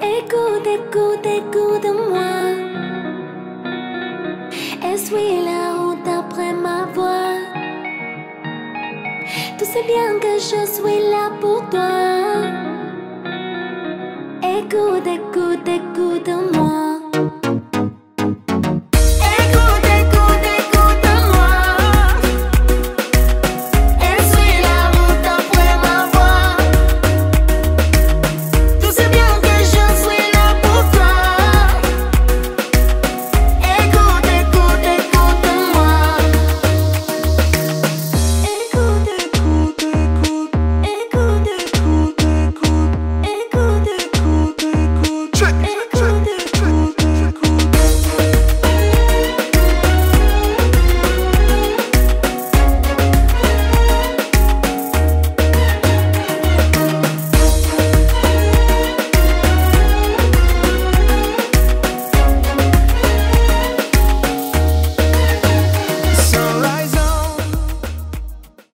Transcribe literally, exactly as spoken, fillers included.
Écoute, écoute, écoute-moi. Essuie la route après ma voix. Tu sais bien que je suis là pour toi. Écoute, écoute, écoute-moi.